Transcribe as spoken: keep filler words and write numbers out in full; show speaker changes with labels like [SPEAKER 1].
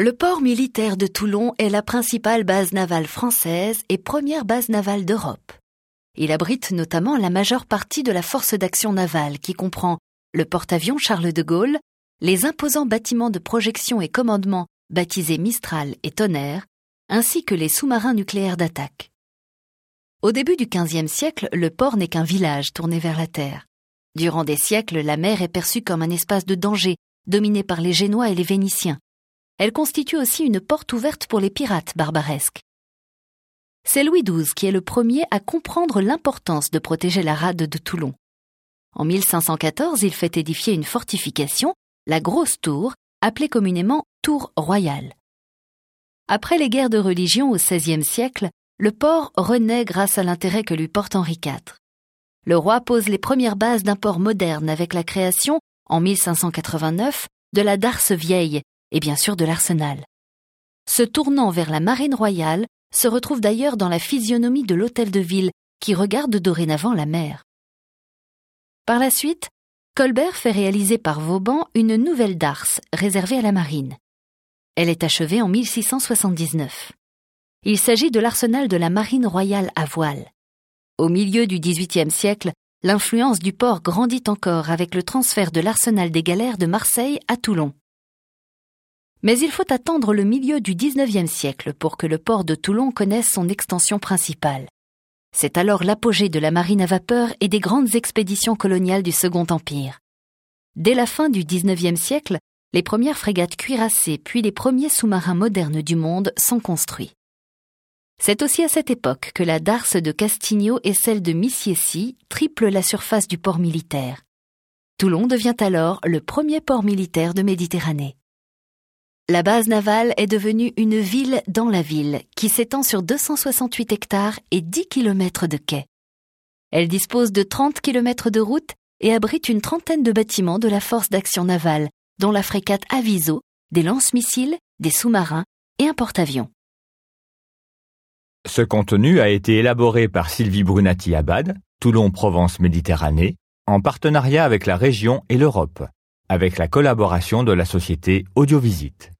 [SPEAKER 1] Le port militaire de Toulon est la principale base navale française et première base navale d'Europe. Il abrite notamment la majeure partie de la force d'action navale qui comprend le porte-avions Charles de Gaulle, les imposants bâtiments de projection et commandement baptisés Mistral et Tonnerre, ainsi que les sous-marins nucléaires d'attaque. Au début du quinzième siècle, le port n'est qu'un village tourné vers la terre. Durant des siècles, la mer est perçue comme un espace de danger, dominé par les Génois et les Vénitiens. Elle constitue aussi une porte ouverte pour les pirates barbaresques. C'est Louis douze qui est le premier à comprendre l'importance de protéger la rade de Toulon. En mille cinq cent quatorze, il fait édifier une fortification, la Grosse Tour, appelée communément Tour Royale. Après les guerres de religion au seizième siècle, le port renaît grâce à l'intérêt que lui porte Henri quatre. Le roi pose les premières bases d'un port moderne avec la création, en mille cinq cent quatre-vingt-neuf, de la darse vieille et bien sûr de l'arsenal. Se tournant vers la marine royale se retrouve d'ailleurs dans la physionomie de l'hôtel de ville qui regarde dorénavant la mer. Par la suite, Colbert fait réaliser par Vauban une nouvelle darse réservée à la marine. Elle est achevée en mille six cent soixante-dix-neuf. Il s'agit de l'arsenal de la marine royale à voile. Au milieu du dix-huitième siècle, l'influence du port grandit encore avec le transfert de l'arsenal des galères de Marseille à Toulon. Mais il faut attendre le milieu du dix-neuvième siècle pour que le port de Toulon connaisse son extension principale. C'est alors l'apogée de la marine à vapeur et des grandes expéditions coloniales du Second Empire. Dès la fin du dix-neuvième siècle, les premières frégates cuirassées puis les premiers sous-marins modernes du monde sont construits. C'est aussi à cette époque que la darse de Castigno et celle de Missiessy triplent la surface du port militaire. Toulon devient alors le premier port militaire de Méditerranée. La base navale est devenue une ville dans la ville qui s'étend sur deux cent soixante-huit hectares et dix kilomètres de quais. Elle dispose de trente kilomètres de route et abrite une trentaine de bâtiments de la force d'action navale, dont la frégate Aviso, des lance-missiles, des sous-marins et un porte-avions.
[SPEAKER 2] Ce contenu a été élaboré par Sylvie Brunati-Abad, Toulon-Provence-Méditerranée, en partenariat avec la région et l'Europe, avec la collaboration de la société Audiovisite.